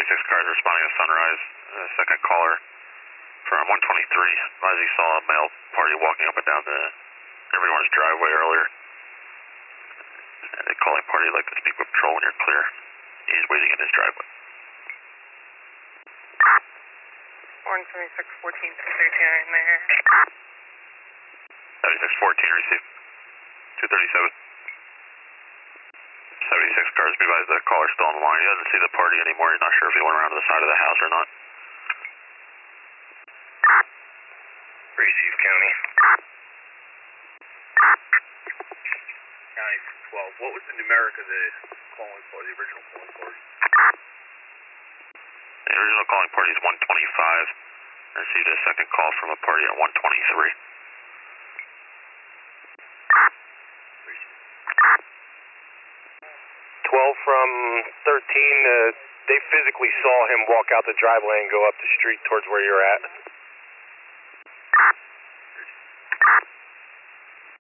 cars responding to Sunrise. Second caller from 123. Advised he saw a male party walking up and down everyone's driveway earlier. And the calling party would like to speak with patrol when you're clear. He's waiting in his driveway. 176, 14, 239 there. 76, 14, receive. 237. 76 cars, be advised the caller's still on the line. He doesn't see the party anymore. He's not sure if he went around to the side of the house or not. Receive County. County 12. What was the numeric of the calling for, the original calling party? The original calling party is 125. I received a second call from a party at 123. 12 from 13, they physically saw him walk out the driveway and go up the street towards where you're at.